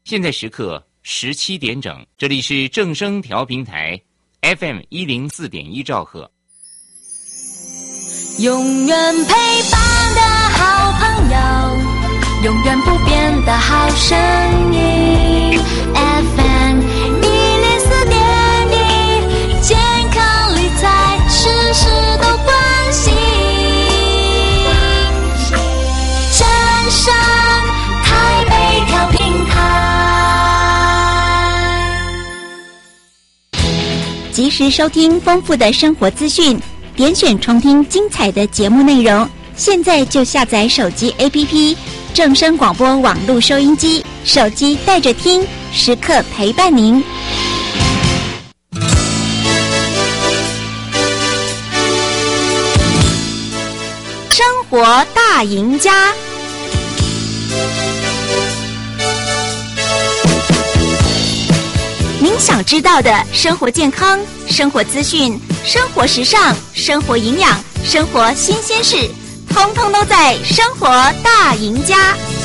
现在时刻17点整，这里是正声调频台 FM104.1兆赫。 永远陪伴的好朋友，永远不变的好声音 FM104.1，健康理财事事都关心。正声台北调频台， 及时收听丰富的生活资讯，点选重听精彩的节目内容。现在就下载手机 APP 正声广播网络收音机，手机带着听，时刻陪伴您。生活大赢家，您想知道的生活健康、生活资讯、生活时尚、生活营养、生活新鲜事，通通都在《生活大赢家》。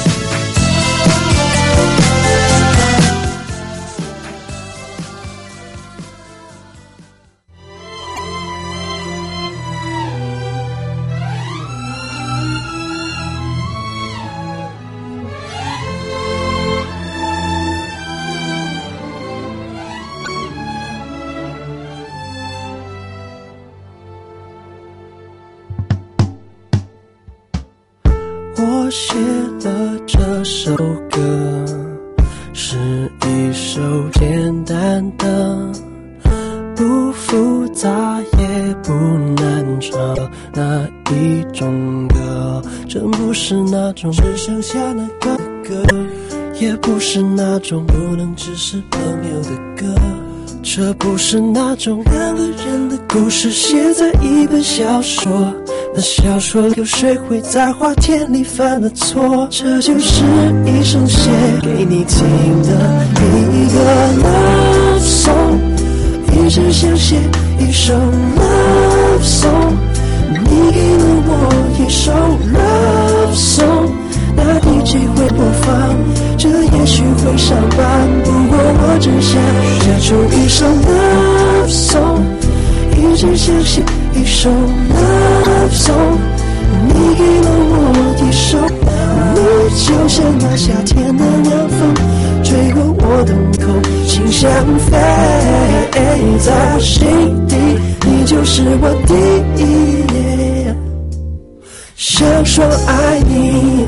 我写的这首歌是一首简单的，不复杂也不难唱的那一种歌。这不是那种只剩下那个歌，也不是那种不能只是朋友的歌。这不是那种两个人的故事写在一本小说，那小说有谁会在花田里犯了错？这就是一首写给你听的一个 love song， 一直想写一首 love song， 你给了我一首 love song， 那 DJ 会播放，这也许会上榜，不过我只想写出一首 love song， 一直想写一首 love song， 你给了我一首，你就像那夏天的凉风，吹过我的口，心想飞，在我心底，你就是我第一，想说爱你。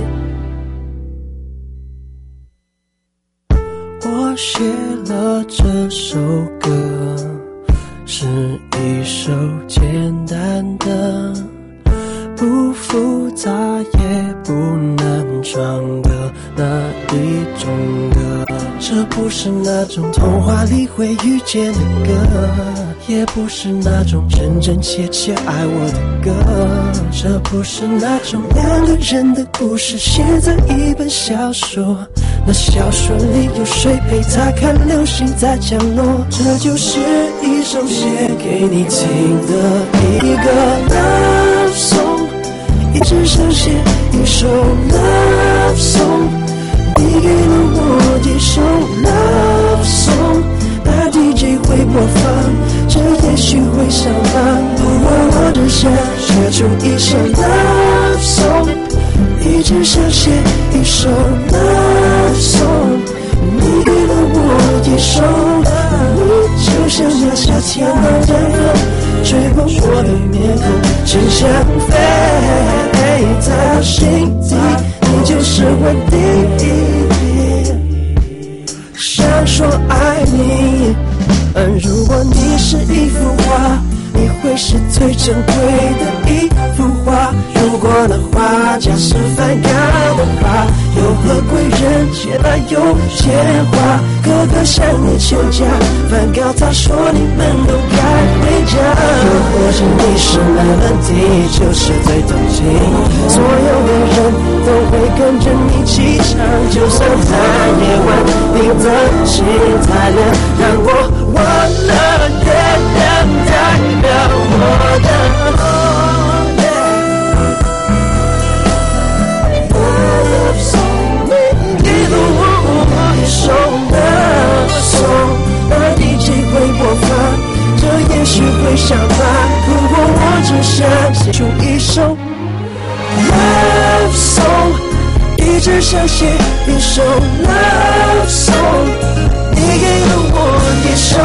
我写了这首歌，是一首简单的，不复杂也不难唱的那一种歌。这不是那种童话里会遇见的歌，也不是那种真真切切爱我的歌。这不是那种两个人的故事写在一本小说，那小说里有谁陪他看流星在降落。这就是一首写给你听的一个 love song， 一直想写一首 love song， 你给了我一首 love song， 那 DJ 会播放，这也许会上榜，不过我只想写出一首 love song， 一直想写一首 love song， 你给了我一首，你就像那夏天的凉风，吹过我的面孔，心想飞，在我心底，你就是我第一，想说爱你。如果你是一幅画，你会是最珍贵的一幅画。如果那画家是梵高的话，有何贵人前来有钱花？哥哥向你求嫁，梵高他说你们都该回家。又或者你是melody，就是最动情，所有的人都会跟着你起唱，就算在夜晚你的心太亮，让我忘了月亮代表我的love song， 你给了我一首想写一首 love song， 你给了我一首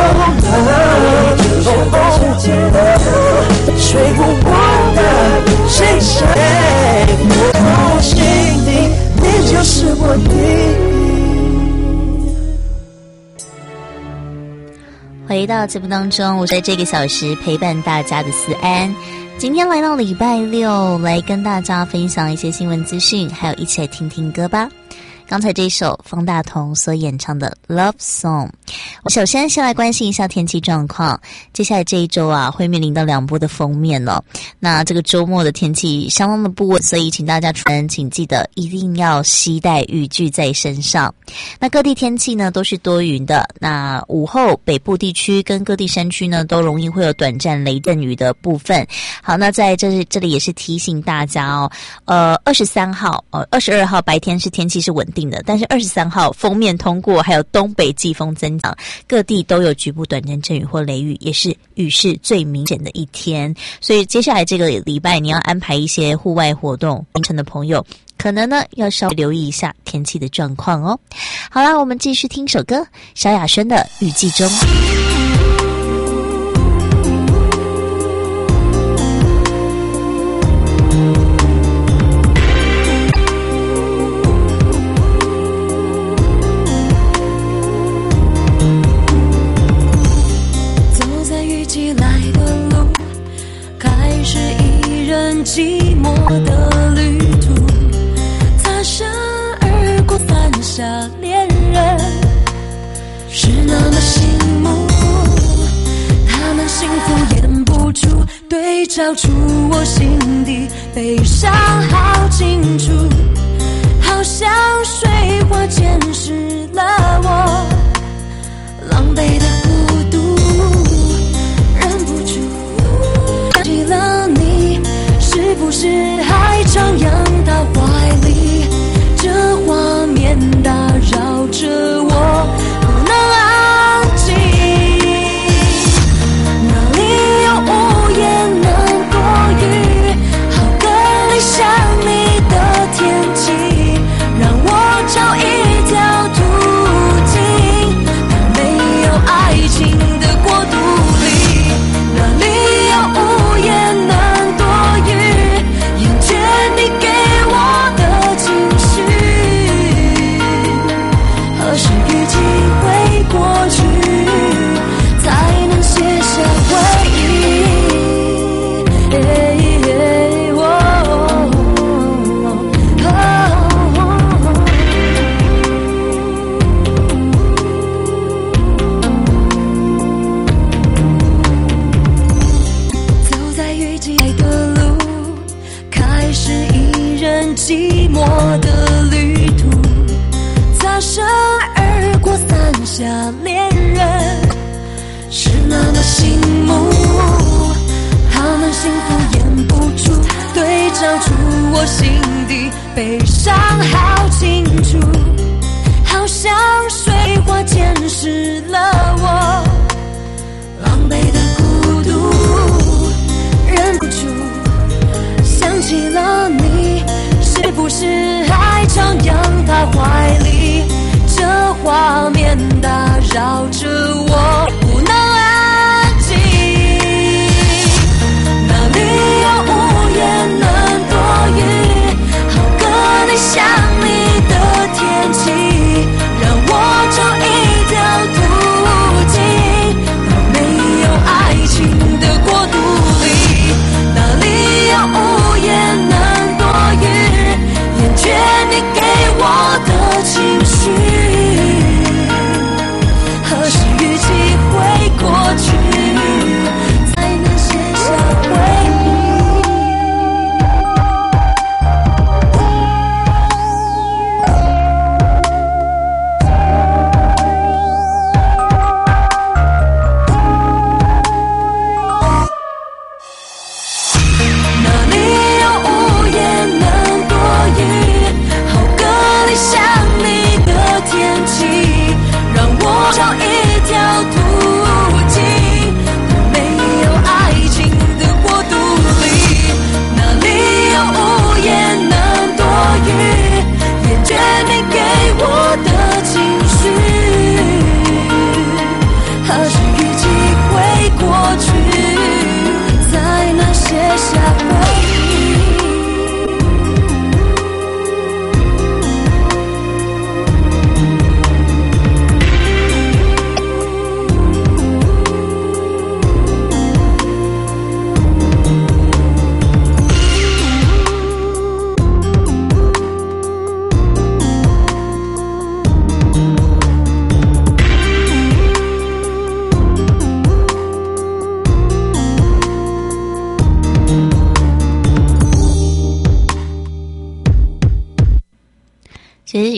love， 睡不完的谁谁，我心里你就是我的。 回到节目当中，我在这个小时陪伴大家的思安。今天来到礼拜六，来跟大家分享一些新闻资讯，还有一起来听听歌吧。刚才这首方大同所演唱的 Love Song。 我首先来关心一下天气状况。接下来这一周啊，会面临到2波的锋面了。那这个周末的天气相当的不稳，所以请大家请记得一定要携带雨具在身上。那各地天气呢都是多云的，那午后北部地区跟各地山区呢都容易会有短暂雷阵雨的部分。好，那在这里也是提醒大家哦，23号22号白天是天气是稳定的，但是23号锋面通过，还有东北季风增强，各地都有局部短暂阵雨或雷雨，也是雨势最明显的一天。所以接下来这个礼拜你要安排一些户外活动行程的朋友，可能呢要稍微留意一下天气的状况哦。好啦，我们继续听首歌，萧亚轩的《雨季中》。 寂寞的旅途，擦身而过，犯下恋人，是那么醒目，他们幸福掩不住，对照出我心底悲伤好清楚，好像水花溅湿了我狼狈的孤独，忍不住想起了你，是不是还徜徉他怀里？这画面打扰着我，不能安静。哪里有无言能躲雨？好个理想你的天气，让我找一条途径。但没有爱情的国度里，哪里有无言能躲雨？厌倦你给我的情绪，何时雨季会过去，才能写下回忆？走在雨季的路，开始一人寂寞的旅途，擦身而过，伞下恋人，是那么醒目，他们幸福掩不住，对照出我心底悲伤好清楚，好像水花溅湿了我狼狈的孤独，忍不住想起了你，是不是还徜徉他怀里？这画面打扰着我，不能安静。哪里有无言能躲雨？好个理想你的天气，让我找一条途径。到没有爱情的国度里，哪里有无言能躲雨？厌倦你给我的情绪，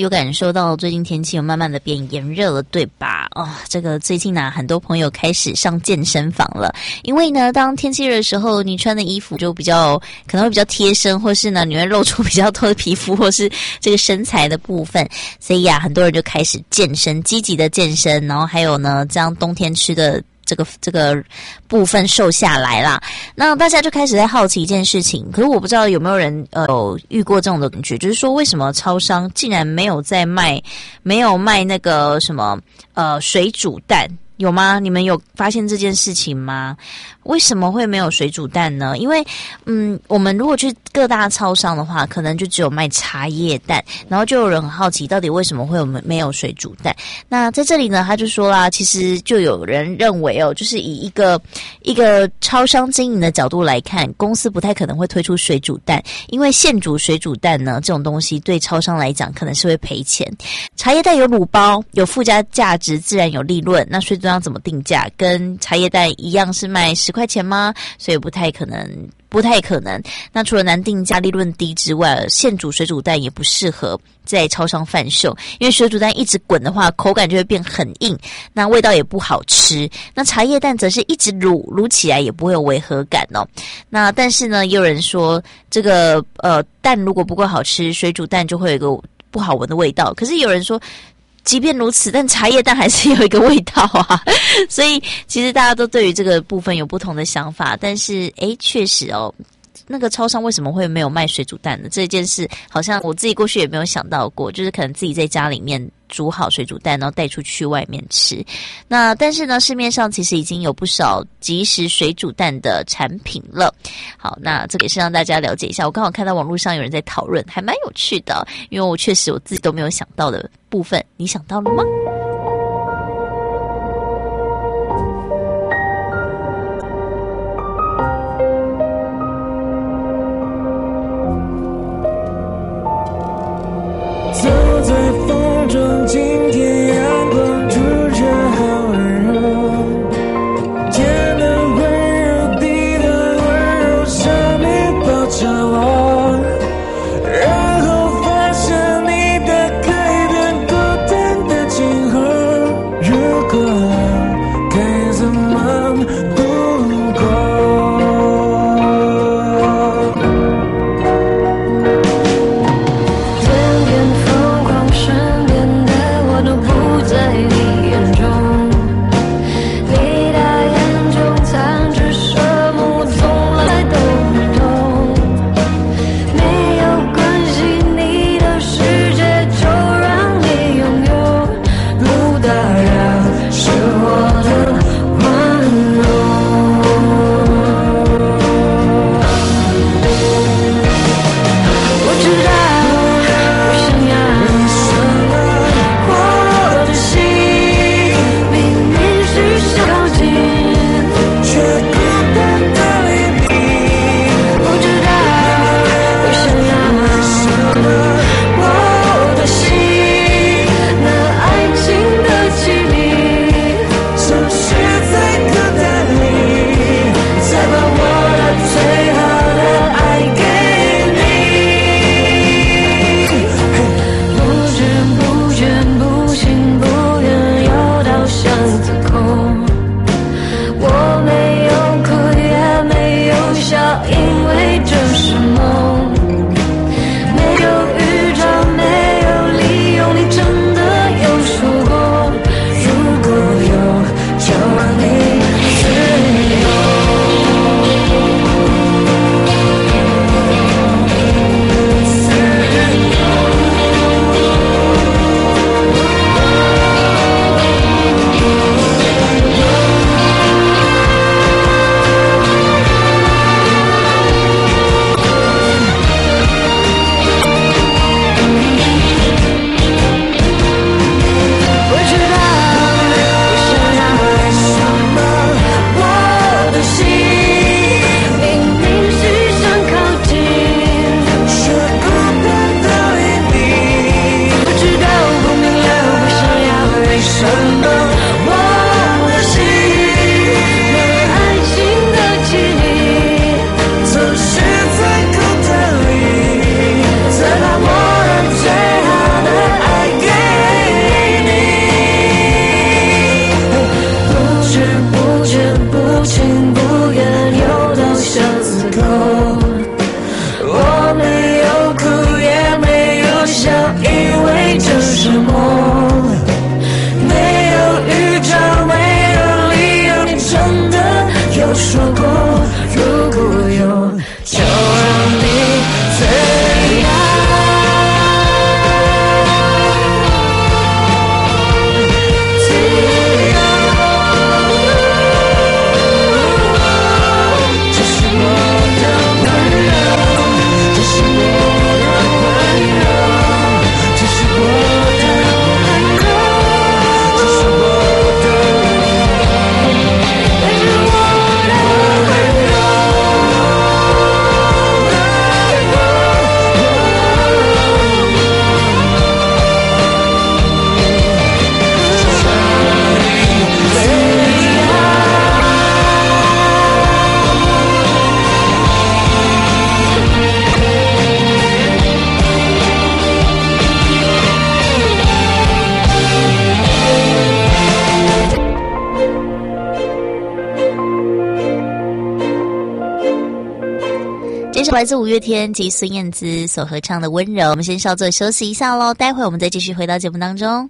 有感受到最近天气有慢慢的变炎热了，对吧？这个最近呢，很多朋友开始上健身房了，因为呢，当天气热的时候，你穿的衣服就可能会比较贴身，或是呢，你会露出比较多的皮肤或是这个身材的部分，所以很多人就开始健身，积极的健身，然后还有呢，将冬天吃的这个部分瘦下来啦。那大家就开始在好奇一件事情，可是我不知道有没有人有遇过这种的感觉，就是说为什么超商竟然没有卖那个什么水煮蛋？有吗？你们有发现这件事情吗？为什么会没有水煮蛋呢？因为我们如果去各大超商的话，可能就只有卖茶叶蛋，然后就有人很好奇到底为什么会没有水煮蛋。那在这里呢，他就说啦，其实就有人认为就是以一个超商经营的角度来看，公司不太可能会推出水煮蛋，因为现煮水煮蛋呢这种东西对超商来讲可能是会赔钱。茶叶蛋有卤包，有附加价值，自然有利润。那水煮蛋怎么定价？跟茶叶蛋一样是卖10块钱吗？所以不太可能。那除了难定价、利润低之外，现煮水煮蛋也不适合在超商贩售，因为水煮蛋一直滚的话，口感就会变很硬，那味道也不好吃。那茶叶蛋则是一直卤起来也不会有违和感哦。那但是呢，也有人说这个蛋如果不够好吃，水煮蛋就会有一个不好闻的味道。可是有人说，即便如此，但茶叶蛋还是有一个味道啊，所以其实大家都对于这个部分有不同的想法。但是确实那个超商为什么会没有卖水煮蛋呢？这件事好像我自己过去也没有想到过，就是可能自己在家里面煮好水煮蛋，然后带出去外面吃。那但是呢，市面上其实已经有不少即食水煮蛋的产品了。好，那这个也是让大家了解一下。我刚好看到网络上有人在讨论，还蛮有趣的，因为我确实我自己都没有想到的部分，你想到了吗？ 走在风中，今天阳光突然好温柔，天的温柔，地的温柔，生命包着我，然后发现你的改变，孤单的今后， 来自五月天及孙燕姿所合唱的《温柔》。我们先稍作休息一下咯，待会我们再继续回到节目当中。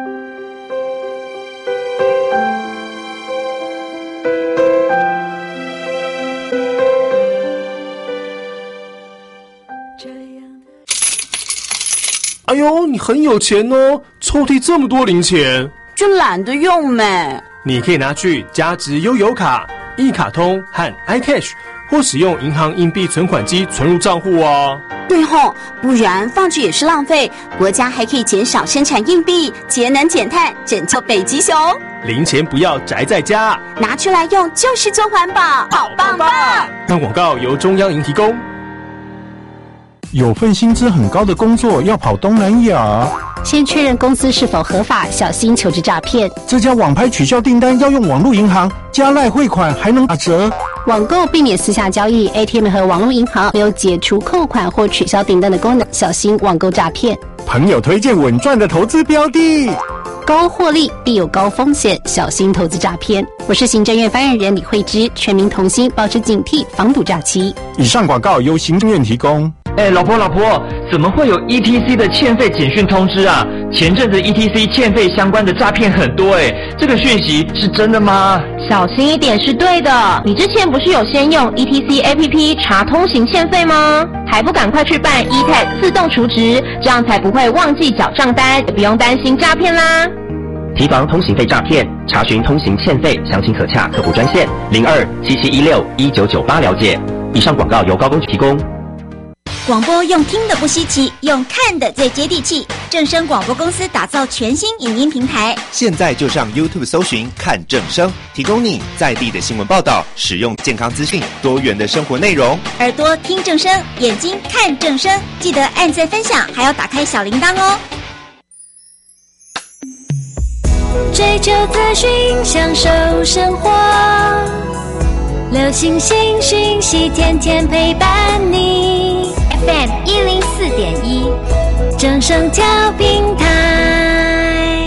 哎呦，你很有钱哦，抽屉这么多零钱。 就懒得用呗。 你可以拿去加值悠游卡、一卡通和 iCash， 或使用银行硬币存款机存入账户哦。 对吼，不然放置也是浪费。国家还可以减少生产硬币，节能减碳，拯救北极熊。 零钱不要宅在家， 拿出来用就是做环保，好棒棒！ 本广告由中央银提供。 有份薪资很高的工作要跑东南亚， 先确认公司是否合法，小心求职诈骗。 这家网拍取消订单要用网络银行，加赖汇款还能打折。 网购避免私下交易 ，ATM 和网络银行没有解除扣款或取消订单的功能，小心网购诈骗。 朋友推荐稳赚的投资标的， 高获利必有高风险，小心投资诈骗。我是行政院发言人李慧芝，全民同心，保持警惕，防堵诈欺。 以上广告由行政院提供。 老婆，怎么会有 ETC 的欠费简讯通知啊？前阵子 ETC 欠费相关的诈骗很多这个讯息是真的吗？ 小心一点是对的。你之前不是有先用 ETC APP 查通行欠费吗？还不赶快去办 eTag 自动储值，这样才不会忘记缴账单，也不用担心诈骗啦。 提防通行费诈骗，查询通行欠费详情可洽客服专线0277161998了解。以上广告由高公局提供。 广播用听的不稀奇，用看的最接地气。正声广播公司打造全新影音平台， 现在就上 YouTube 搜寻看正声，提供你在地的新闻报道、实用健康资讯、多元的生活内容。 耳朵听正声，眼睛看正声，记得按赞分享，还要打开小铃铛哦。 追求资讯，享受生活，流行新讯息，天天陪伴你。FM 104.1，正声调频台。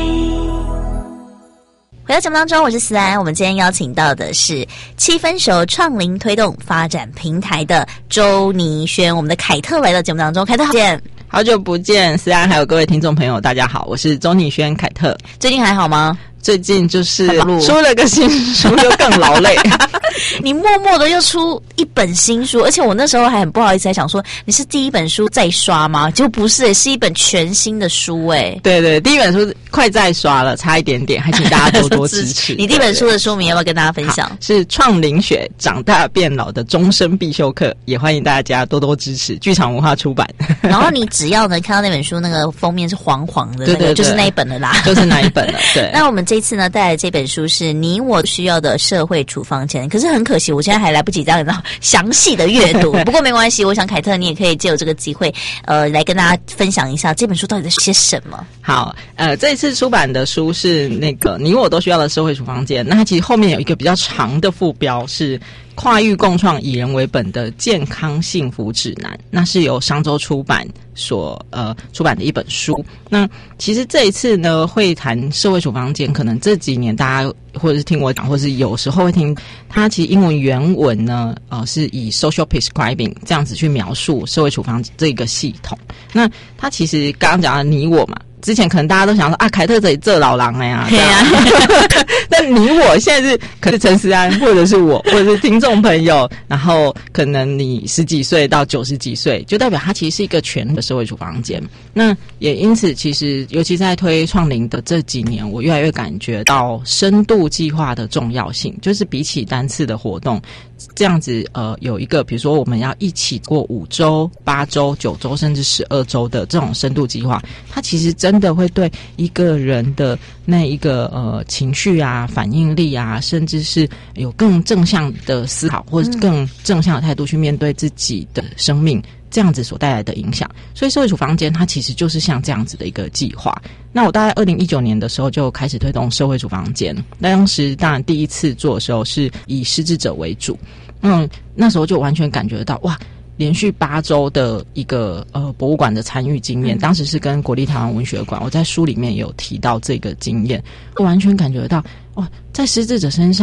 回到节目当中，我是思安。我们今天邀请到的是七分熟创龄推动发展平台的周倪萱，我们的凯特来到节目当中。凯特好见， 好久不见，思安还有各位听众朋友，大家好，我是周倪萱凯特。 最近还好吗？ 最近就是出了个新书，又更劳累。 你默默的又出一本新书，而且我那时候还很不好意思，还想说你是第一本书再刷吗？就不是，是一本全新的书对，第一本书快再刷了，差一点点，还请大家多多支持。 你第一本书的书名要不要跟大家分享？ 是创龄学长大变老的终身必修课，也欢迎大家多多支持。剧场文化出版。 然后你只要能看到那本书，那个封面是黄黄的， 对， 就是那一本了啦， 就是那一本了。对。 那我们这一次呢带来这本书是你我需要的社会处方签，可是很可惜，我现在还来不及这样详细的阅读。不过没关系，我想凯特你也可以借由这个机会，来跟大家分享一下这本书到底在写什么。 好，这一次出版的书是那个你我都需要的社会处方签，那它其实后面有一个比较长的副标是跨域共创以人为本的健康幸福指南，那是由商周出版所出版的一本书。那其实这一次呢会谈社会处方签，可能这几年大家或者是听我讲，或是有时候会听它，其实英文原文呢是以 social prescribing 这样子去描述社会处方这个系统。那它其实刚刚讲的你我嘛，之前可能大家都想说啊，凯特这老狼了呀，对啊。但你我现在是可是陈思安，或者是我，或者是听众朋友，然后可能你10几岁到90几岁，就代表它其实是一个全的社会处方签。那也因此，其实尤其在推创龄的这几年，我越来越感觉到深度计划的重要性，就是比起单次的活动。这样子有一个比如说我们要一起过5周、8周、9周甚至12周的这种深度计划，它其实真的会对一个人的那一个情绪啊、反应力啊，甚至是有更正向的思考或者更正向的态度去面对自己的生命，这样子所带来的影响。所以社会处方签它其实就是像这样子的一个计划。那我大概2019年的时候就开始推动社会处方签，那当时当然第一次做的时候是以失智者为主，那时候就完全感觉到哇，连续8周的一个博物馆的参与经验，当时是跟国立台湾文学馆，我在书里面也有提到这个经验，我完全感觉到哇，在失智者身上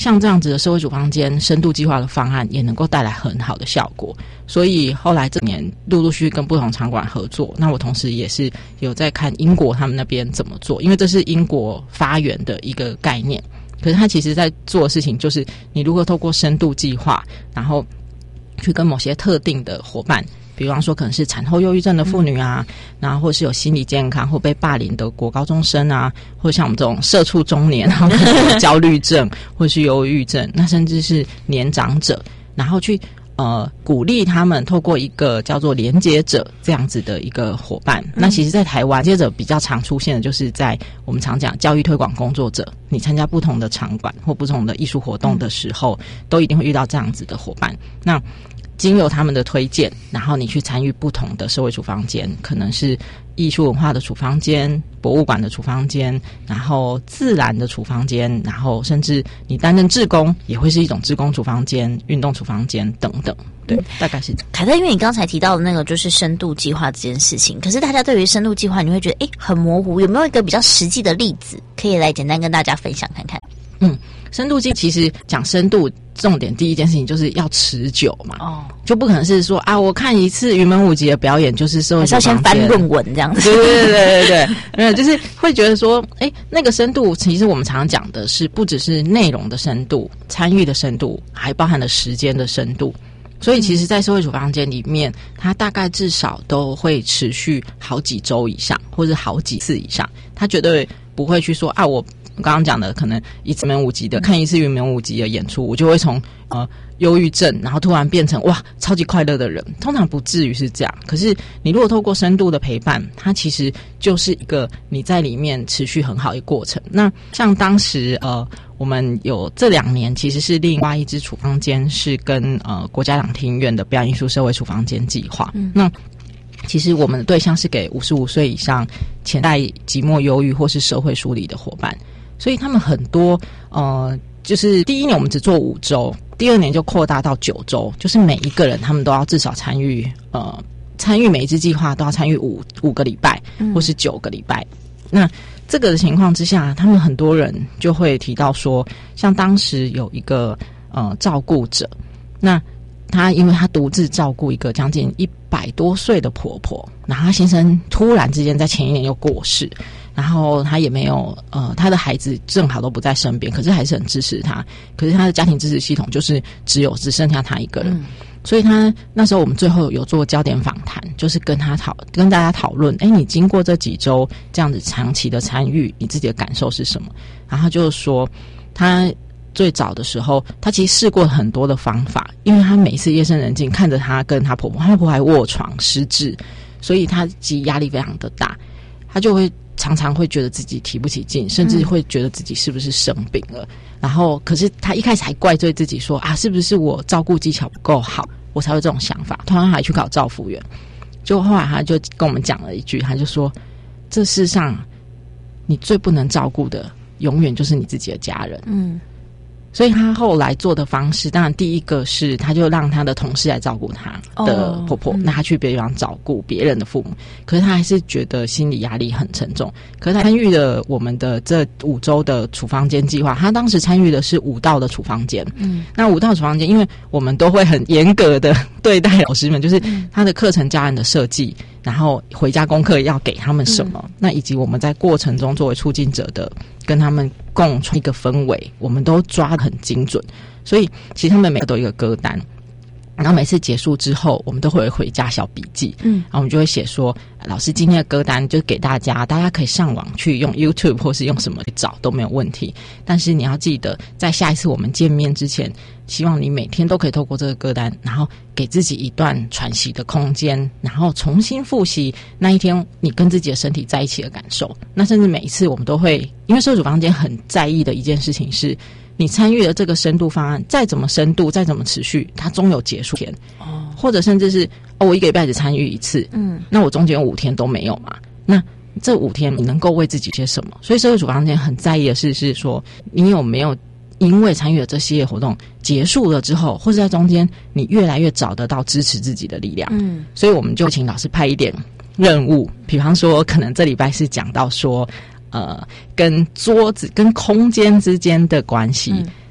像这样子的社会处方间深度计划的方案也能够带来很好的效果，所以后来这年陆陆续续跟不同场馆合作，那我同时也是有在看英国他们那边怎么做，因为这是英国发源的一个概念，可是他其实在做的事情就是你如何透过深度计划，然后去跟某些特定的伙伴，比方说可能是产后忧郁症的妇女啊，然后或是有心理健康或被霸凌的国高中生啊，或者像我们这种社畜中年，然后有焦虑症或是忧郁症，那甚至是年长者，然后去鼓励他们透过一个叫做连结者这样子的一个伙伴。那其实在台湾接着比较常出现的就是在我们常讲教育推广工作者，你参加不同的场馆或不同的艺术活动的时候，都一定会遇到这样子的伙伴。那经由他们的推荐，然后你去参与不同的社会处方间，可能是艺术文化的处方间、博物馆的处方间，然后自然的处方间，然后甚至你担任志工也会是一种志工处方间、运动处方间等等。对，大概是这样。 凯特，因为你刚才提到的那个就是深度计划这件事情，可是大家对于深度计划你会觉得很模糊，有没有一个比较实际的例子可以来简单跟大家分享看看？ 深度计其实讲深度，重点第一件事情就是要持久嘛，就不可能是说啊，我看一次云门舞集的表演就是社会处方间， 还是要先翻论文这样子。 对，没有，就是会觉得说，那个深度其实我们常常讲的是不只是内容的深度、参与的深度，还包含了时间的深度。所以其实在社会处方间里面，它大概至少都会持续好几周以上，或者好几次以上，它绝对不会去说啊，我刚刚讲的可能一次云门舞集的看一次云门舞集的演出，我就会从忧郁症然后突然变成哇超级快乐的人，通常不至于是这样。可是你如果透过深度的陪伴，它其实就是一个你在里面持续很好的过程。那像当时我们有这2年其实是另外一支处方间是跟国家两厅院的表演艺术社会处方间计划，那其实我们的对象是给55岁以上潜在寂寞忧郁或是社会疏离的伙伴，所以他们很多就是第1年我们只做5周，第2年就扩大到9周，就是每一个人他们都要至少参与每一支计划都要参与5个礼拜或是9个礼拜。那这个的情况之下，他们很多人就会提到说，像当时有一个照顾者，那他因为他独自照顾一个将近100多岁的婆婆，然后他先生突然之间在前1年又过世，然后他也没有他的孩子正好都不在身边，可是还是很支持他，可是他的家庭支持系统就是只剩下他一个人，所以他那时候我们最后有做焦点访谈，就是跟大家讨论，你经过这几周这样子长期的参与，你自己的感受是什么？然后就是说他最早的时候，他其实试过很多的方法，因为他每次夜深人静看着他跟他婆婆，他婆婆还卧床失智，所以他其实压力非常的大，他就会常常会觉得自己提不起劲，甚至会觉得自己是不是生病了。然后可是他一开始还怪罪自己说啊，是不是我照顾技巧不够好，我才会这种想法，突然还去考照服员。就后来他就跟我们讲了一句，他就说，这世上你最不能照顾的永远就是你自己的家人。所以他后来做的方式，当然第一个是他就让他的同事来照顾他的婆婆，那他去别地方照顾别人的父母，可是他还是觉得心理压力很沉重。可是他参与了我们的这5周的处方间计划，他当时参与的是5道的处方间。那5道处方间，因为我们都会很严格的对待老师们，就是他的课程教案的设计，然后回家功课要给他们什么，那以及我们在过程中作为促进者的跟他们共创一个氛围，我们都抓得很精准。所以其实他们每个都有一个歌单，然后每次结束之后我们都会回家小笔记，然后我们就会写说，老师今天的歌单就给大家可以上网去用 YouTube 或是用什么去找都没有问题，但是你要记得在下一次我们见面之前，希望你每天都可以透过这个歌单，然后给自己一段喘息的空间，然后重新复习那一天你跟自己的身体在一起的感受。那甚至每一次我们都会，因为社会处方间很在意的一件事情是，你参与了这个深度方案，再怎么深度再怎么持续，它终有结束天，或者甚至是我1个礼拜只参与1次，那我中间有5天都没有嘛，那这5天你能够为自己些什么？所以社会处方间很在意的是说，你有没有因为参与了这系列活动结束了之后，或者在中间你越来越找得到支持自己的力量。所以我们就请老师派一点任务，比方说可能这礼拜是讲到说跟桌子跟空间之间的关系，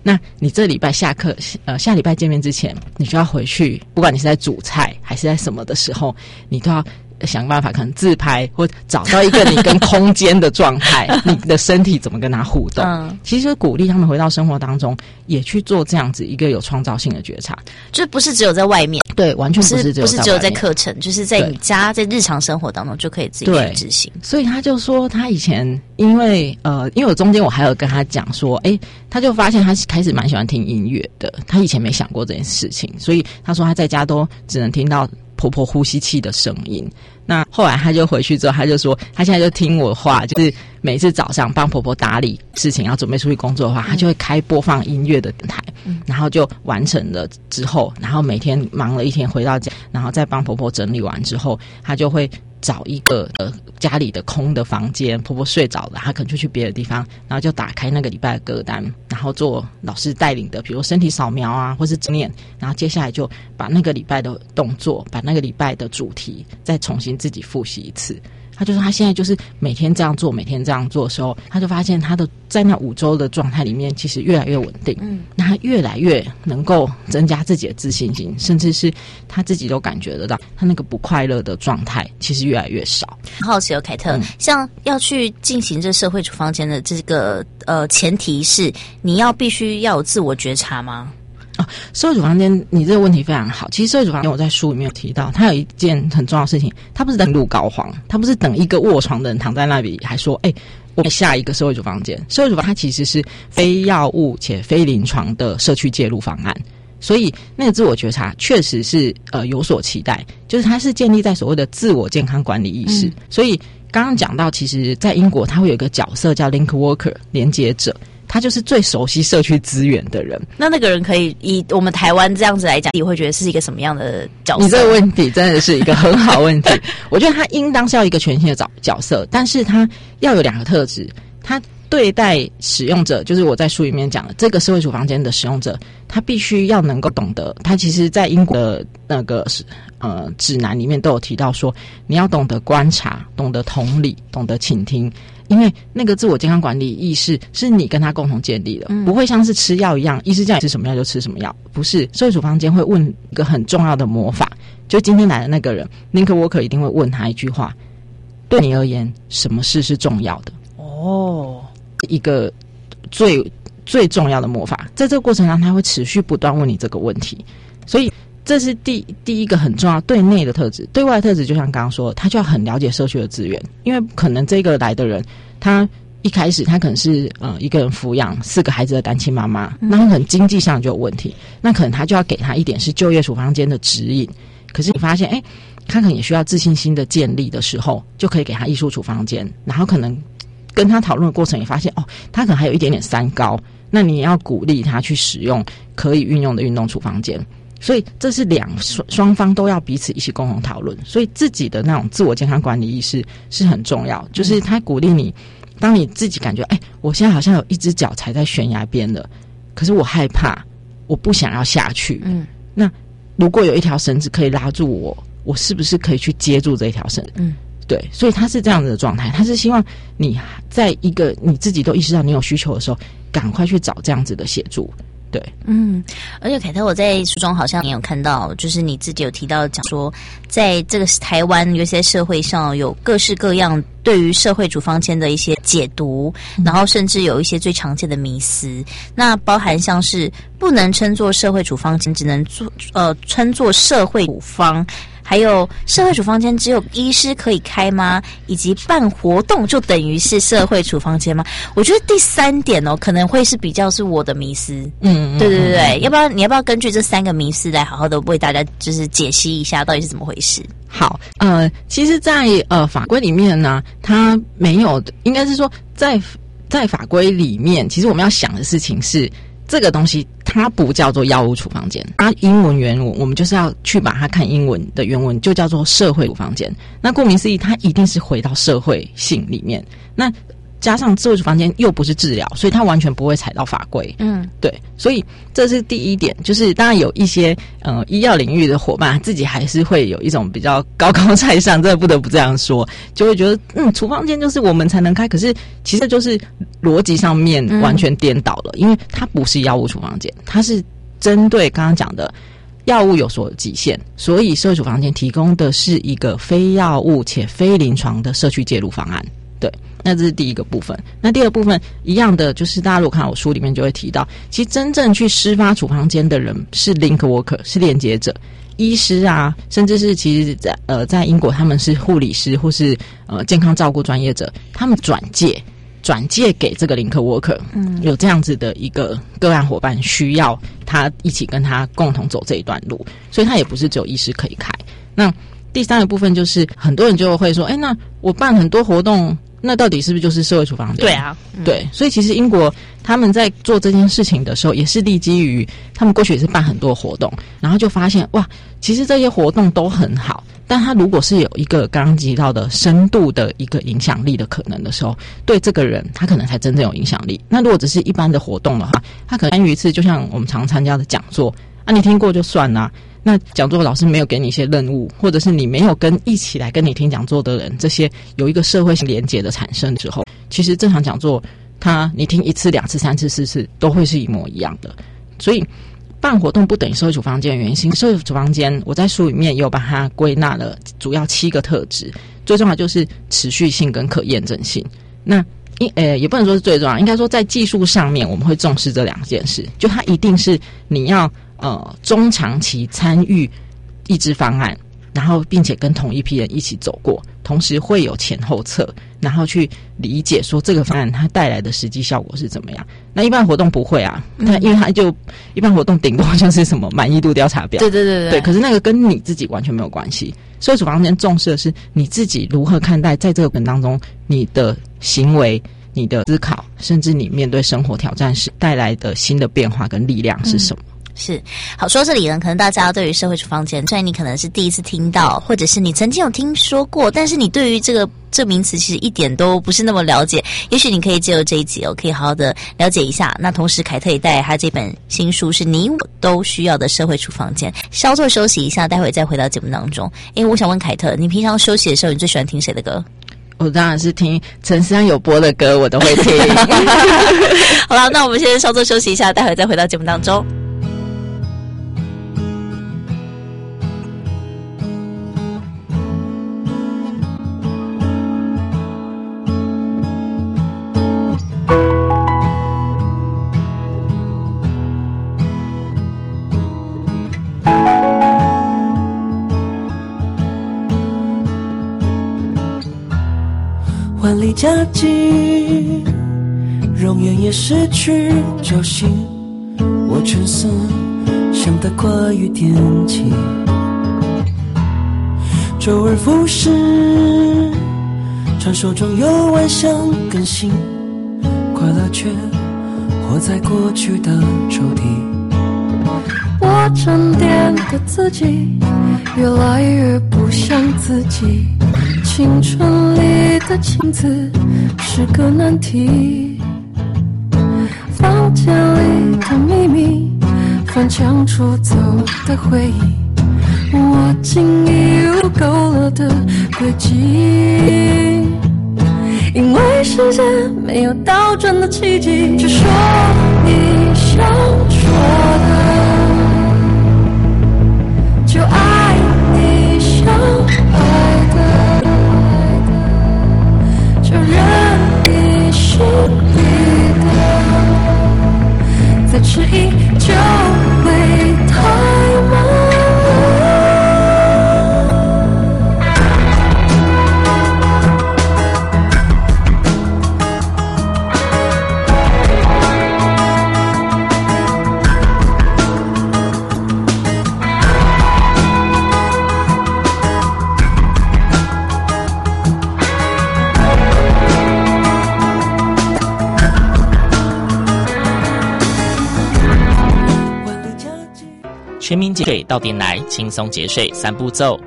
那你这礼拜下礼拜见面之前，你就要回去，不管你是在煮菜还是在什么的时候，你都要想办法可能自拍，或找到一个你跟空间的状态你的身体怎么跟他互动。其实鼓励他们回到生活当中也去做这样子一个有创造性的觉察， 就不是只有在外面， 对，完全不是只有在课程，就是在你家在日常生活当中就可以自己去执行。 所以他就说他以前因为我中间我还有跟他讲说他就发现他开始蛮喜欢听音乐的，他以前没想过这件事情，所以他说他在家都只能听到婆婆呼吸器的声音。那后来他就回去之后，他就说他现在就听我话，就是每次早上帮婆婆打理事情要准备出去工作的话，他就会开播放音乐的电台，然后就完成了之后，然后每天忙了一天回到家，然后再帮婆婆整理完之后，他就会找一个家里的空的房间，婆婆睡着了，他可能就去别的地方，然后就打开那个礼拜的歌单，然后做老师带领的比如身体扫描啊，或是正念，然后接下来就把那个礼拜的动作，把那个礼拜的主题再重新自己复习一次。他就说他现在就是每天这样做的时候，他就发现他的在那5周的状态里面其实越来越稳定，那他越来越能够增加自己的自信心，甚至是他自己都感觉得到他那个不快乐的状态其实越来越少。 好奇凯特，像要去进行这社会处方间的这个前提是你必须要有自我觉察吗？ 社会处方间，你这个问题非常好。其实社会处方间我在书里面有提到，它有一件很重要的事情，它不是等入膏肓，它不是等一个卧床的人躺在那里还说我下一个社会处方间。社会处方它其实是非药物且非临床的社区介入方案，所以那个自我觉察确实是有所期待，就是它是建立在所谓的自我健康管理意识。所以刚刚讲到，其实在英国它会有一个角色叫 link worker 连结者，他就是最熟悉社区资源的人。 那个人可以以我们台湾这样子来讲，你会觉得是一个什么样的角色？ 你这个问题真的是一个很好问题。我觉得他应当是要一个全新的角色，但是他要有2个特质。他对待使用者，就是我在书里面讲的这个社会处方间的使用者，他必须要能够懂得。他其实在英国的那个指南里面都有提到说，你要懂得观察，懂得同理，懂得倾听。因为那个自我健康管理意识是你跟他共同建立的，不会像是吃药一样，医师叫你吃什么药就吃什么药，不是。社会处方间会问一个很重要的魔法，就今天来的那个人 Link Worker 一定会问他一句话：对你而言，什么事是重要的？一个最重要的魔法，在这个过程中，他会持续不断问你这个问题，所以这是第一个很重要对内的特质。对外的特质就像刚刚说，他就要很了解社区的资源，因为可能这个来的人，他一开始他可能是一个人抚养4个孩子的单亲妈妈，那他可能经济上就有问题，那可能他就要给他一点是就业处方间的指引。可是你发现他可能也需要自信心的建立的时候，就可以给他艺术处方间，然后可能跟他讨论的过程也发现他可能还有一点点三高，那你也要鼓励他去使用可以运用的运动处方间。所以这是双方都要彼此一起共同讨论，所以自己的那种自我健康管理意识是很重要。就是他鼓励你，当你自己感觉我现在好像有一只脚踩在悬崖边了，可是我害怕，我不想要下去。那如果有一条绳子可以拉住我是不是可以去接住这一条绳子？对，所以他是这样子的状态，他是希望你在一个你自己都意识到你有需求的时候，赶快去找这样子的协助。对， 而且凯特，我在书中好像也有看到，就是你自己有提到讲说，在这个台湾有些社会上有各式各样对于社会处方间的一些解读，然后甚至有一些最常见的迷思，那包含像是不能称作社会处方间，只能称作社会处方。还有社会处方间只有医师可以开吗？以及办活动就等于是社会处方间吗？我觉得第3点可能会是比较是我的迷思。对，你要不要根据这3个迷思来好好的为大家就是解析一下到底是怎么回事？ 好，其实在法规里面呢，它没有，应该是说在法规里面，其实我们要想的事情是，这个东西它不叫做药物处方间，它英文原文我们就是要去把它看英文的原文，就叫做社会处方间。那顾名思义，它一定是回到社会性里面。那加上社会处房间又不是治疗，所以它完全不会踩到法规。对，所以这是第一点，就是当然有一些医药领域的伙伴自己还是会有一种比较高高在上，真的不得不这样说，就会觉得处方间就是我们才能开，可是其实就是逻辑上面完全颠倒了，因为它不是药物处方间，它是针对刚刚讲的药物有所极限，所以社会处方间提供的是一个非药物且非临床的社区介入方案。对，那这是第一个部分。那第二部分一样的，就是大家如果看我书里面就会提到，其实真正去施发处方间的人是 link worker， 是连接者，医师啊，甚至是其实在英国他们是护理师或是健康照顾专业者，他们转介给这个 link worker， 有这样子的一个个案伙伴需要他一起跟他共同走这一段路，所以他也不是只有医师可以开。那第三个部分就是很多人就会说，那我办很多活动，那到底是不是就是社会处方间？ 对啊， 对，所以其实英国他们在做这件事情的时候，也是立基于他们过去也是办很多活动，然后就发现哇，其实这些活动都很好，但他如果是有一个刚刚提到的深度的一个影响力的可能的时候，对这个人他可能才真正有影响力。那如果只是一般的活动的话，他可能参与一次，就像我们常参加的讲座啊，你听过就算啦。那讲座老师没有给你一些任务，或者是你没有跟一起来跟你听讲座的人，这些有一个社会性连结的产生之后，其实正常讲座你听1次、2次、3次、4次都会是一模一样的。所以办活动不等于社会处方间的原因，社会处方间我在书里面也有把它归纳了主要7个特质，最重要就是持续性跟可验证性。那也不能说是最重要，应该说在技术上面我们会重视这2件事，就它一定是你要中长期参与一支方案，然后并且跟同一批人一起走过，同时会有前后测，然后去理解说这个方案它带来的实际效果是怎么样。那一般活动不会啊，因为它就一般活动顶多就是什么满意度调查表，对，可是那个跟你自己完全没有关系。所以处方间重视的是你自己如何看待在这个过程当中你的行为、你的思考，甚至你面对生活挑战时带来的新的变化跟力量是什么。 是，好，说这里呢，可能大家对于社会处方间，虽然你可能是第一次听到，或者是你曾经有听说过，但是你对于这名词其实一点都不是那么了解。也许你可以借由这一集可以好好的了解一下。那同时凯特也带来他这本新书，是你我都需要的社会处方间。稍作休息一下，待会再回到节目当中。我想问凯特，你平常休息的时候，你最喜欢听谁的歌？ 我当然是听陈思安有播的歌，我都会听。 好了，那我们先稍作休息一下，待会再回到节目当中。 万里佳绩，容颜也失去朝夕。我全身像大跨越天际，周而复始，传说中有万象更新，快乐却活在过去的抽屉。 我沉淀的自己越来越不像自己，青春里的情字是个难题，房间里的秘密，翻墙出走的回忆，我竟已入够了的轨迹。因为世界没有倒转的奇迹，只说你想说的，就爱你想爱的，就任你心里的，再迟疑就会太慢了。 全民节税到店来，轻松节税3步骤。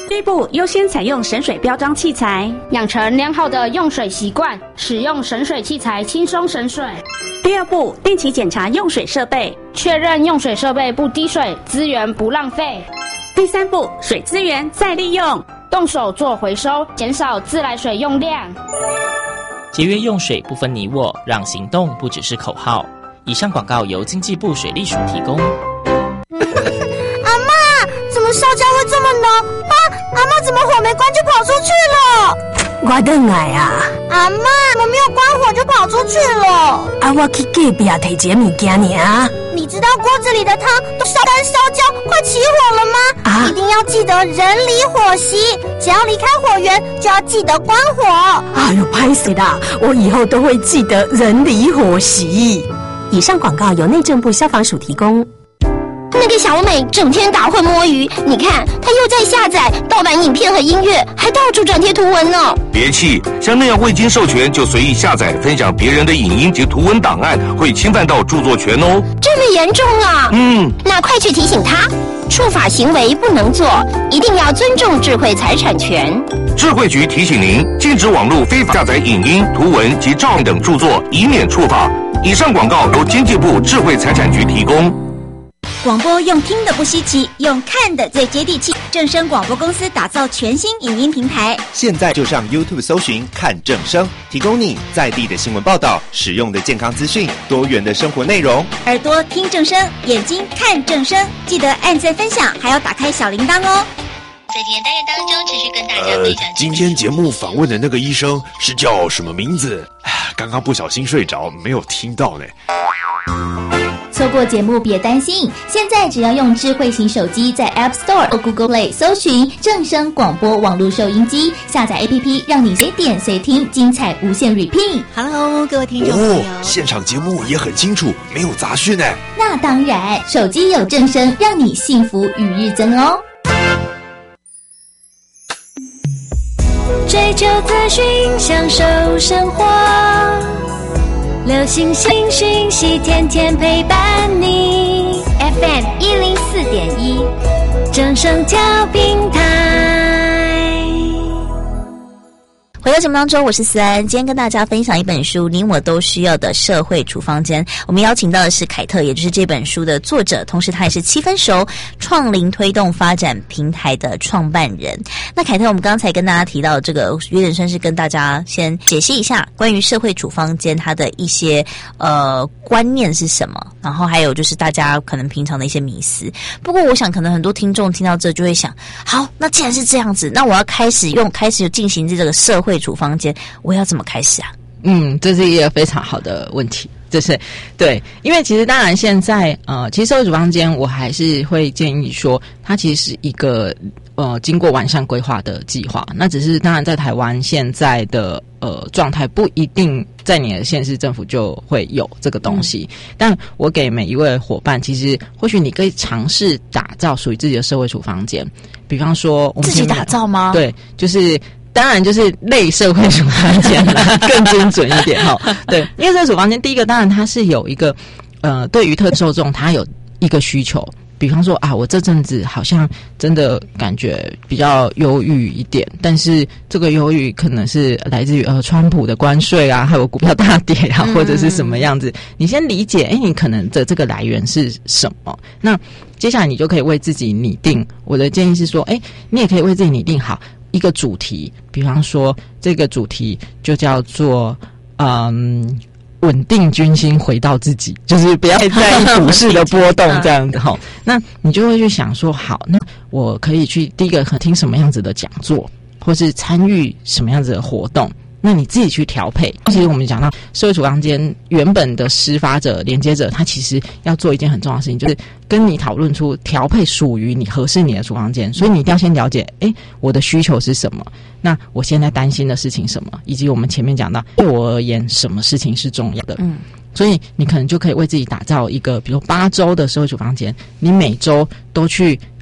第一步，优先采用省水标章器材， 养成良好的用水习惯，使用省水器材轻松省水。 第二步，定期检查用水设备， 确认用水设备不滴水，资源不浪费。 第三步，水资源再利用， 动手做回收，减少自来水用量。 节约用水不分你我，让行动不只是口号。以上广告由经济部水利署提供。 阿嬷，怎么烧焦会这么浓？阿嬷怎么火没关就跑出去了？ 我回来啊！ 阿嬷，我没有关火就跑出去了。 啊，我去隔壁提一个物件尔。 你知道锅子里的汤都烧干烧焦，快起火了吗？ 啊！ 一定要记得人离火熄，只要离开火源就要记得关火。 哎呦，拍死啦！我以后都会记得人离火熄。以上广告由内政部消防署提供。 那个小美整天打混摸鱼，你看她又在下载盗版影片和音乐，还到处转贴图文呢。 别气，像那样未经授权就随意下载分享别人的影音及图文档案，会侵犯到著作权哦。 这么严重啊？那快去提醒她，触法行为不能做，一定要尊重智慧财产权。 智慧局提醒您，禁止网络非法下载影音、图文及照片等著作，以免触法。以上广告由经济部智慧财产局提供。 广播用听的不稀奇，用看的最接地气。正声广播公司打造全新影音平台， 现在就上 YouTube 搜寻看正声，提供你在地的新闻报道、实用的健康资讯、多元的生活内容。 耳朵听正声，眼睛看正声，记得按赞分享，还要打开小铃铛哦。 在今天单元当中，持续跟大家分享。 今天节目访问的那个医生是叫什么名字？刚刚不小心睡着，没有听到呢。 错过节目别担心，现在只要用智慧型手机在 App Store 或 Google Play 搜寻正声广播网络收音机，下载 APP 让你随点随听，精彩无限 repeat。Hello， 各位听众朋友， 现场节目也很清楚，没有杂讯呢。 那当然，手机有正声，让你幸福与日增哦。 追求资讯，享受生活。流行新讯息，天天陪伴你。FM 104.1，正声调频台。 回到节目当中，我是思安，今天跟大家分享一本书，你我都需要的社会处方间。我们邀请到的是凯特，也就是这本书的作者，同时他也是7分熟创龄推动发展平台的创办人。那凯特，我们刚才跟大家提到这个，有点算是跟大家先解析一下关于社会处方间它的一些观念是什么，然后还有就是大家可能平常的一些迷思。不过我想可能很多听众听到这就会想，好，那既然是这样子，那我要开始进行这个社会处方间，我要怎么开始啊？ 这是一个非常好的问题，就是对，因为其实当然现在其实社会处方间我还是会建议说，它其实是一个经过完善规划的计划。那只是当然在台湾现在的状态不一定在你的县市政府就会有这个东西，但我给每一位伙伴，其实或许你可以尝试打造属于自己的社会处方间，比方说我们自己打造吗？ 对，就是当然就是类社会处方间啦，更精准一点哈。对，因为社会处方间第一个当然它是有一个对于特受众它有一个需求。比方说啊，我这阵子好像真的感觉比较忧郁一点，但是这个忧郁可能是来自于川普的关税啊，还有股票大跌啊，或者是什么样子。你先理解，你可能的这个来源是什么？那接下来你就可以为自己拟定。我的建议是说，你也可以为自己拟定好一个主题，比方说这个主题就叫做稳定军心，回到自己，就是不要在意股市的波动这样子哈。那你就会去想说，好，那我可以去第一个听什么样子的讲座，或是参与什么样子的活动。那你自己去调配。其实我们讲到社会处方间原本的施发者、连接者，他其实要做一件很重要的事情，就是跟你讨论出调配属于你合适你的处方间。所以你一定要先了解，我的需求是什么？那我现在担心的事情什么？以及我们前面讲到，对我而言什么事情是重要的？所以你可能就可以为自己打造一个，比如8周的社会处方间，你每周都去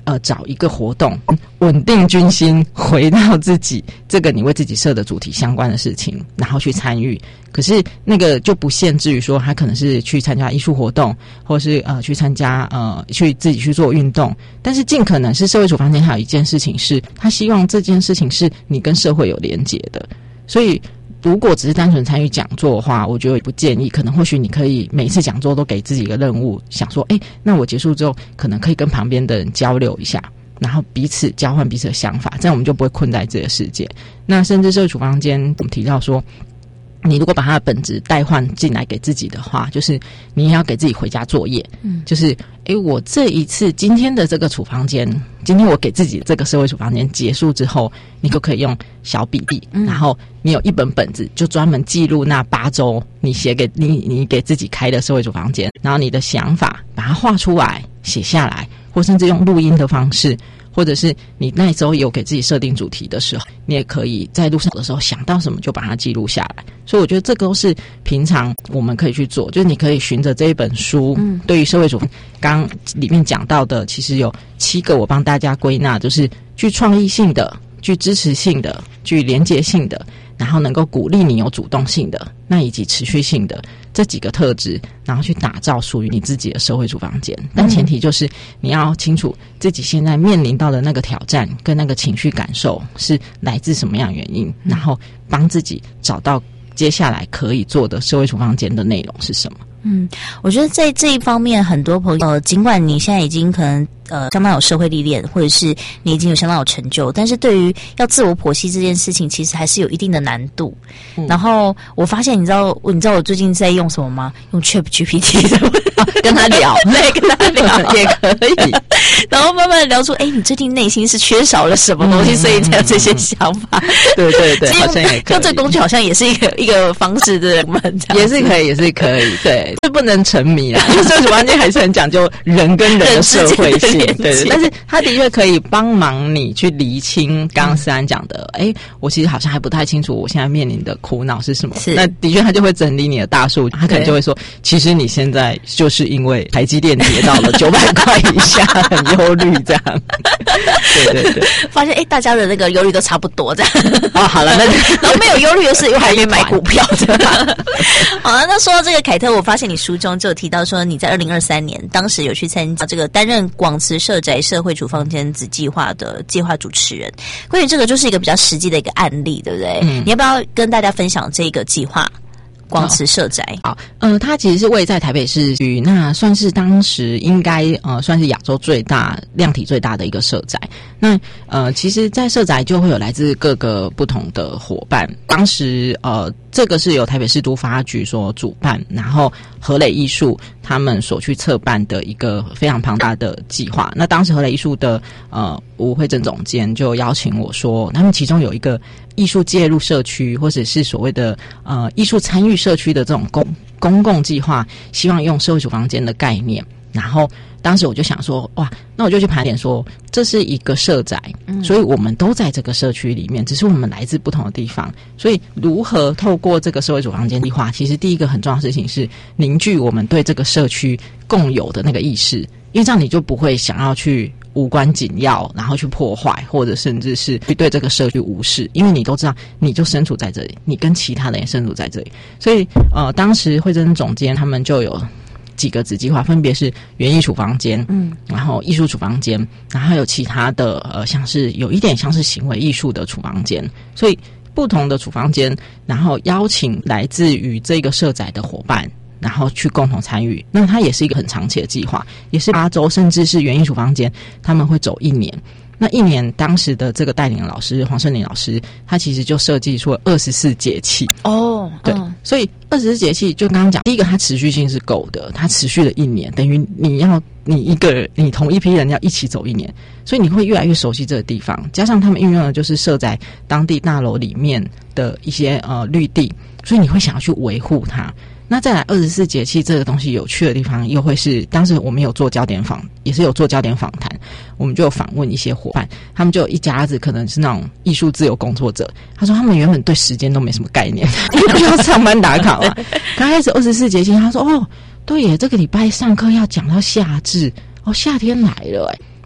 找一个活动稳定军心，回到自己这个你为自己设的主题相关的事情，然后去参与。可是那个就不限制于说他可能是去参加艺术活动，或是去参加去自己去做运动，但是尽可能是社会处方间还有一件事情是他希望这件事情是你跟社会有连结的。所以如果只是单纯参与讲座的话，我觉得也不建议。可能或许你可以每一次讲座都给自己一个任务，想说那我结束之后可能可以跟旁边的人交流一下，然后彼此交换彼此的想法，这样我们就不会困在这个世界。那甚至社会处方间我们提到说，你如果把它的本质代换进来给自己的话，就是你也要给自己回家作业，就是我这一次今天的这个处方间，今天我给自己这个社会处方间结束之后，你可以用小笔记，然后你有一本本子就专门记录那8周你写给你给自己开的社会处方间，然后你的想法把它画出来写下来，或甚至用录音的方式，或者是你那一周有给自己设定主题的时候，你也可以在路上的时候想到什么就把它记录下来。所以我觉得这个都是平常我们可以去做，就是你可以循着这一本书，对于社会主义刚里面讲到的，其实有7个我帮大家归纳，就是具创意性的、具支持性的、具连结性的，然后能够鼓励你有主动性的，那以及持续性的这几个特质，然后去打造属于你自己的社会处方间。但前提就是你要清楚自己现在面临到的那个挑战跟那个情绪感受是来自什么样的原因，然后帮自己找到接下来可以做的社会处方间的内容是什么。 我觉得在这一方面，很多朋友尽管你现在已经可能相当有社会历练，或者是你已经有相当有成就，但是对于要自我剖析这件事情，其实还是有一定的难度。然后我发现，你知道我最近在用什么吗？用 ChatGPT 跟他聊，对，跟他聊也可以，然后慢慢的聊出，你最近内心是缺少了什么东西，所以才有这些想法。对对对，好像也可以用这个工具，好像也是一个方式，对不对？ 也是可以，也是可以，对。是不能沉迷啦，因为社会处方间还是很讲究人跟人的社会性，对，但是它的确可以帮忙你去厘清刚刚思安讲的，我其实好像还不太清楚我现在面临的苦恼是什么。那的确他就会整理你的大数据，他可能就会说，其实你现在就是因为台积电跌到了900块以下，很忧虑这样。对对对， 发现大家的那个忧虑都差不多这样。 好了，那然后没有忧虑的是又还没买股票这样。好了，那说到这个凯特，我发现你书中就有提到说，你在2023年当时有去参加这个担任广慈社宅社会处方间子计划的计划主持人。关于这个就是一个比较实际的一个案例，对不对？你要不要跟大家分享这个计划？广慈社宅， 它其实是位在台北市区，那算是当时应该算是亚洲最大量体最大的一个社宅。那其实在社宅就会有来自各个不同的伙伴。当时这个是由台北市都发局所主办，然后和磊艺术他们所去策办的一个非常庞大的计划。那当时和磊艺术的吴慧珍总监就邀请我说，他们其中有一个艺术介入社区，或者是所谓的艺术参与社区的这种公共计划，希望用社会处方间的概念。然后当时我就想说，哇，那我就去盘点说，这是一个社宅，所以我们都在这个社区里面，只是我们来自不同的地方。所以如何透过这个社会处方间计划，其实第一个很重要的事情是凝聚我们对这个社区共有的那个意识，因为这样你就不会想要去无关紧要，然后去破坏，或者甚至是去对这个社区无视，因为你都知道你就身处在这里，你跟其他人也身处在这里。所以当时慧珍总监他们就有几个子计划，分别是园艺处方间，然后艺术处方间，然后还有其他的像是有一点像是行为艺术的处方间。所以不同的处方间，然后邀请来自于这个社宅的伙伴，然后去共同参与。那它也是一个很长期的计划，也是8周，甚至是园艺处方间他们会走1年。那1年，当时的这个带领老师黄胜林老师，他其实就设计出了24节气。对，所以24节气就刚刚讲，第一个它持续性是够的，它持续了1年，等于你同一批人要一起走1年，所以你会越来越熟悉这个地方。加上他们运用的就是社宅当地大楼里面的一些绿地，所以你会想要去维护它。那再来24节气这个东西有趣的地方，又会是当时我们有做焦点访，也是有做焦点访谈，我们就有访问一些伙伴，他们就有一家子可能是那种艺术自由工作者，他说他们原本对时间都没什么概念，因为不要上班打卡嘛。刚开始24节气，他说对耶，这个礼拜上课要讲到夏至，夏天来了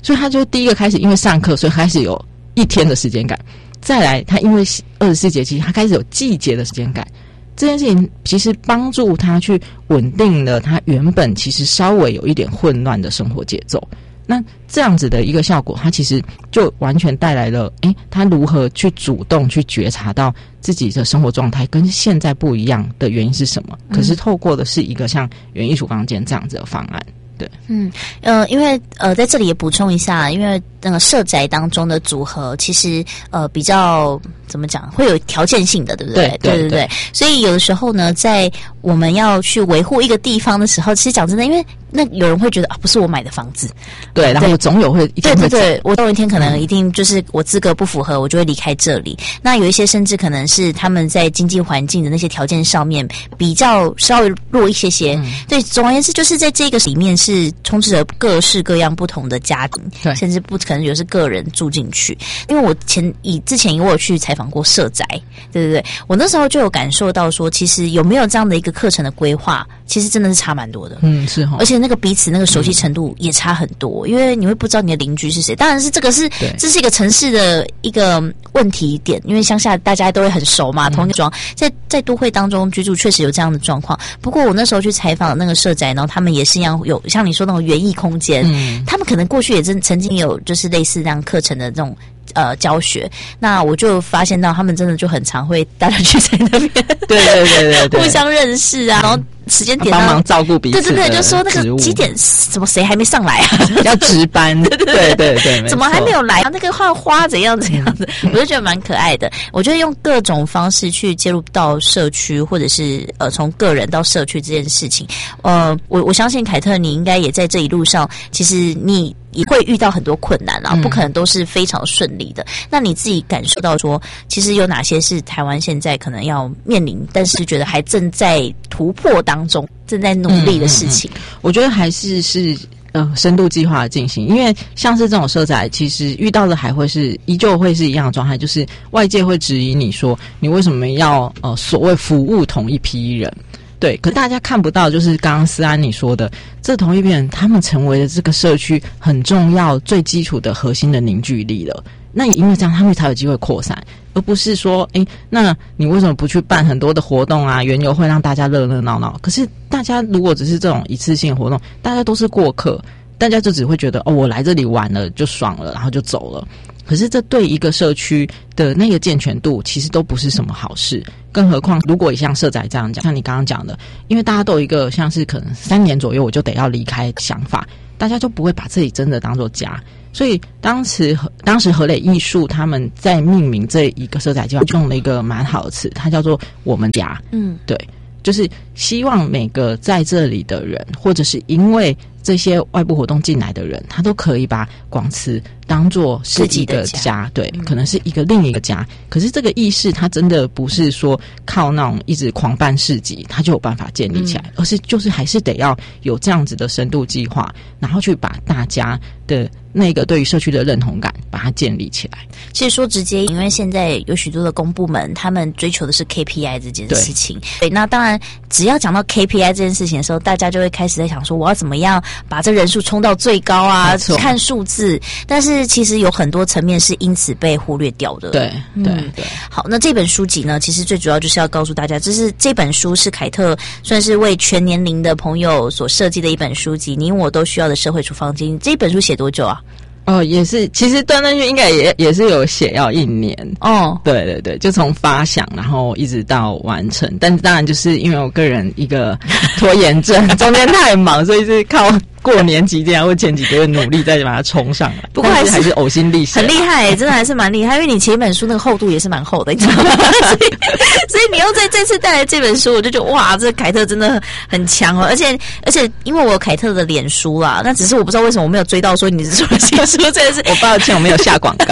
所以他就第一个开始因为上课，所以开始有一天的时间感。再来，他因为24节气，他开始有季节的时间感。这件事情其实帮助他去稳定了他原本其实稍微有一点混乱的生活节奏。那这样子的一个效果，他其实就完全带来了，他如何去主动去觉察到自己的生活状态跟现在不一样的原因是什么？可是透过的是一个像园艺厨房间这样子的方案。对， 因为在这里也补充一下，因为那个社宅当中的组合，其实比较怎么讲，会有条件性的，对不对？对。所以有的时候呢，在我们要去维护一个地方的时候，其实讲真的，因为那有人会觉得不是我买的房子， 对，然后总有会一定会对，我有一天可能一定就是我资格不符合，我就会离开这里。那有一些甚至可能是他们在经济环境的那些条件上面比较稍微弱一些。对，总而言之，就是在这个里面是充斥着各式各样不同的家庭，甚至不可能有是个人住进去。因为我之前我有去采访过社宅，对，我那时候就有感受到说，其实有没有这样的一个课程的规划，其实真的是差蛮多的。 是齁， 而且那个彼此那个熟悉程度也差很多，因为你会不知道你的邻居是谁。当然是这是一个城市的一个问题点，因为乡下大家都会很熟嘛，同一个庄，在都会当中居住确实有这样的状况。不过我那时候去采访那个社宅，然后他们也是一样有像你说那种园艺空间，他们可能过去也曾经有就是类似这样课程的这种教学。那我就发现到他们真的就很常会大家聚在那边， 对， 互相认识啊，然后时间点帮忙照顾彼此， 对，就说那个几点怎么谁还没上来啊？ 要值班，对， 怎么还没有来啊？那个换花怎样的，我就觉得蛮可爱的。我觉得用各种方式去介入到社区，或者是从个人到社区这件事情，我相信凯特你应该也在这一路上，其实你也会遇到很多困难啊，不可能都是非常顺利的。那你自己感受到说，其实有哪些是台湾现在可能要面临，但是觉得还正在突破当中，正在努力的事情？ 我觉得还是深度计划的进行，因为像是这种社宅，其实遇到的还会是依旧会是一样的状态，就是外界会质疑你说，你为什么要所谓服务同一批人？对，可大家看不到，就是刚刚思安你说的，这同一批人，他们成为了这个社区很重要、最基础的核心的凝聚力了。那也因为这样，他们才有机会扩散，而不是说，那你为什么不去办很多的活动啊、园游会，让大家热热闹闹？可是大家如果只是这种一次性活动，大家都是过客，大家就只会觉得我来这里玩了就爽了，然后就走了。可是这对一个社区的那个健全度其实都不是什么好事，更何况如果也像社宅这样讲，像你刚刚讲的，因为大家都有一个像是可能3年左右我就得要离开想法，大家就不会把自己真的当作家。所以当时和磊艺术他们在命名这一个社宅计划用了一个蛮好的词，它叫做我们家。对，就是希望每个在这里的人，或者是因为这些外部活动进来的人，他都可以把广慈当作是一个家，对，可能是另一个家。可是这个意识，它真的不是说靠那种一直狂办市集，它就有办法建立起来，而是就是还是得要有这样子的深度计划，然后去把大家的那个对于社区的认同感把它建立起来。 其实说直接，因为现在有许多的公部门，他们追求的是 KPI 这件事情。对，那当然，只要讲到 KPI 这件事情的时候，大家就会开始在想说，我要怎么样把这人数冲到最高啊？看数字，但是其实有很多层面是因此被忽略掉的。 对。 好，那这本书籍呢，其实最主要就是要告诉大家，这本书是凯特算是为全年龄的朋友所设计的一本书籍，你我都需要的社会处方经。这本书写多久啊？ 也是，其实断断续应该也是有写要1年对，就从发想然后一直到完成，但当然就是因为我个人一个拖延症，中间太忙，所以是靠过年期间或前几个月努力再把它冲上来。 不过还是呕心沥血， 很厉害真的还是蛮厉害，因为你前一本书那个厚度也是蛮厚的，你知道吗？所以你又在这次带来这本书，我就觉得哇，这凯特真的很强哦！而且因为我有凯特的脸书啦，那只是我不知道为什么我没有追到说你是出了新书，真的是我抱歉我没有下广告。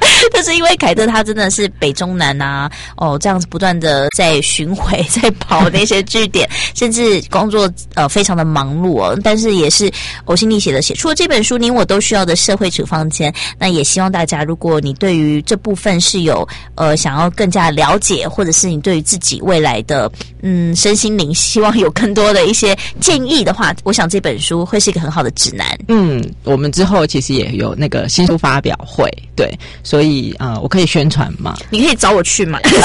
但是因为凯特他真的是北中南啊，这样子不断的在巡回在跑那些据点，甚至工作非常的忙碌哦，但是也是呕心沥血的写出了这本书你我都需要的社会处方间。那也希望大家，如果你对于这部分是有想要更加了解，或者是你对于自己未来的身心灵希望有更多的一些建议的话，我想这本书会是一个很好的指南。 我们之后其实也有那个新书发表会，对，所以我可以宣传嘛？ 你可以找我去嘛？可以，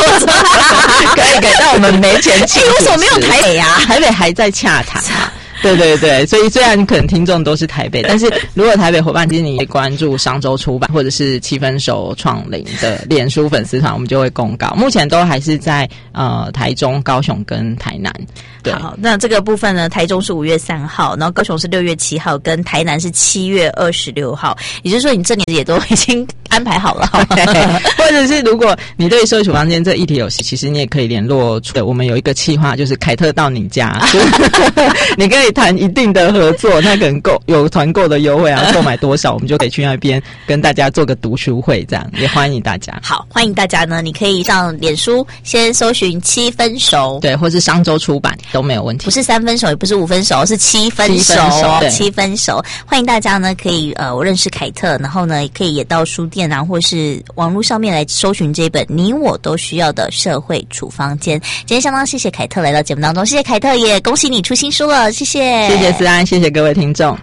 但我们没钱请。 为什么没有台北啊？ 台北还在洽谈。对对对，所以虽然可能听众都是台北，但是如果台北伙伴其实你可以关注商周出版或者是7分熟创龄的脸书粉丝团，我们就会公告。目前都还是在台中、高雄跟台南。对， 好，那这个部分呢，台中是5月3号，然后高雄是6月7号，跟台南是7月26号。也就是说，你这年也都已经安排好了， 或者是如果你对社会处方间这议题有兴趣，其实你也可以联络我们有一个企划，就是凯特到你家，你可以谈一定的合作，那可能有团购的优惠啊，购买多少我们就可以去那边跟大家做个读书会，这样也欢迎大家。 好，欢迎大家呢，你可以上脸书先搜寻7分熟， 对，或是商周出版都没有问题， 不是3分熟，也不是5分熟，是7分熟，7分熟。欢迎大家呢，可以我认识凯特，然后呢，可以也到书店啊，或是网络上面来搜寻这本你我都需要的社会处方间。今天相当谢谢凯特来到节目当中，谢谢凯特，也恭喜你出新书了，谢谢， 谢谢思安，谢谢各位听众。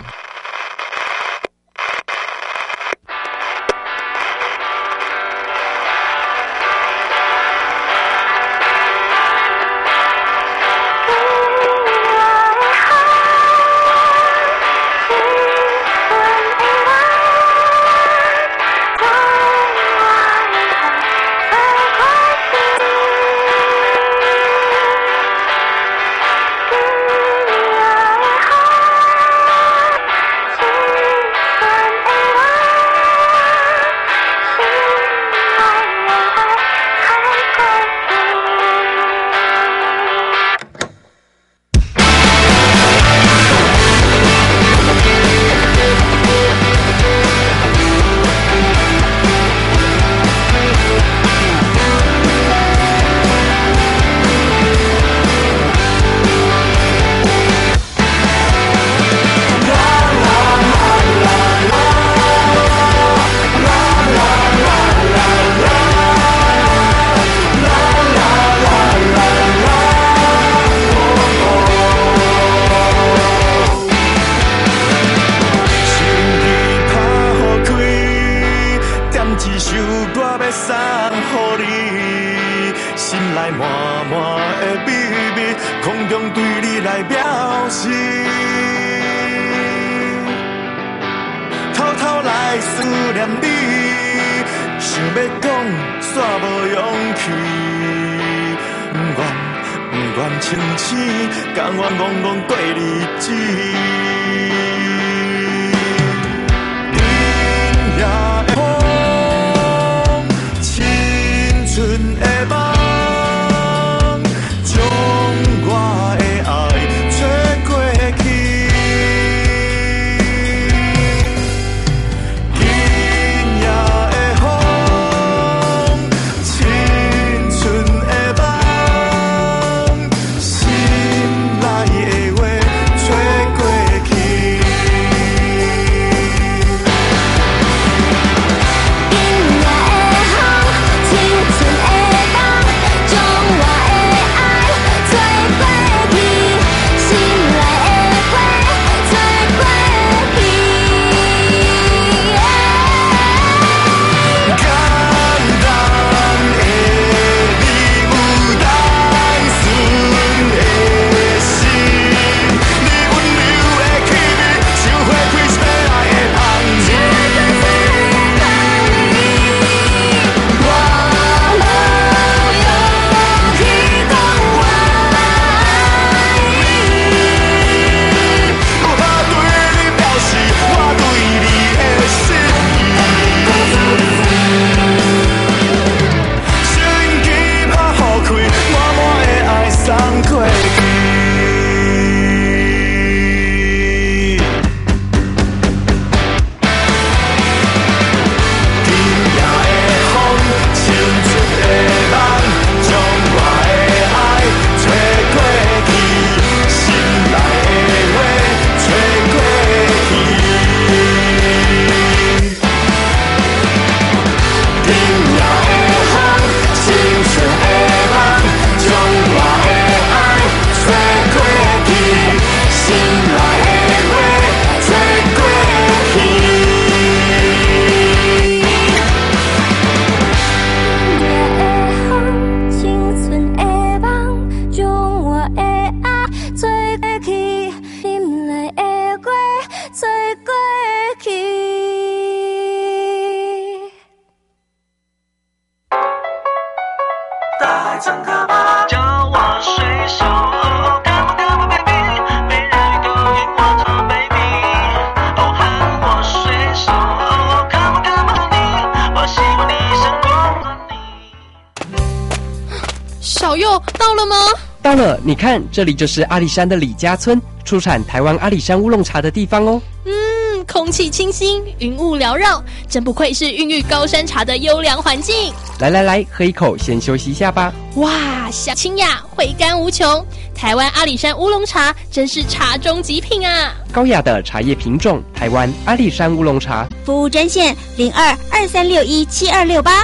了吗？ 到了，你看，这里就是阿里山的李家村，出产台湾阿里山乌龙茶的地方哦。 空气清新，云雾缭绕，真不愧是孕育高山茶的优良环境。 来，喝一口，先休息一下吧。 哇，香清雅，回甘无穷。台湾阿里山乌龙茶真是茶中极品啊！ 高雅的茶叶品种，台湾阿里山乌龙茶。 服务专线0223617268。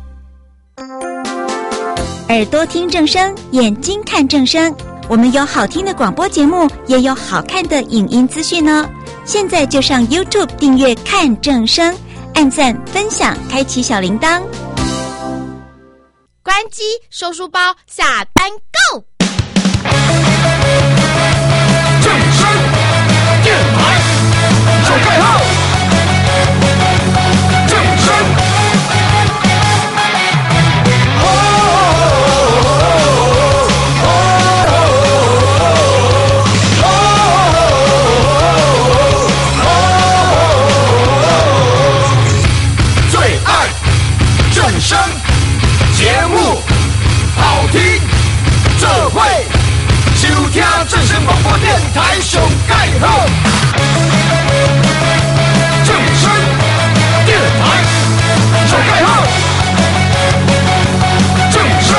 耳朵听正声，眼睛看正声。我们有好听的广播节目，也有好看的影音资讯呢。现在就上 YouTube 订阅看正声，按赞分享，开启小铃铛。 关机收书包，下班 Go！ 正声电台手盖号，正声。正声节目好听，这会收听正声广播电台上盖好。正声电台上盖好，正声。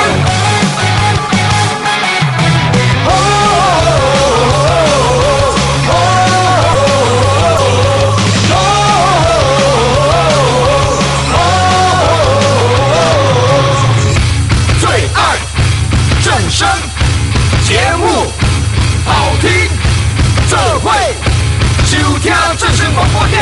正声节目好听，这会收听正声广播电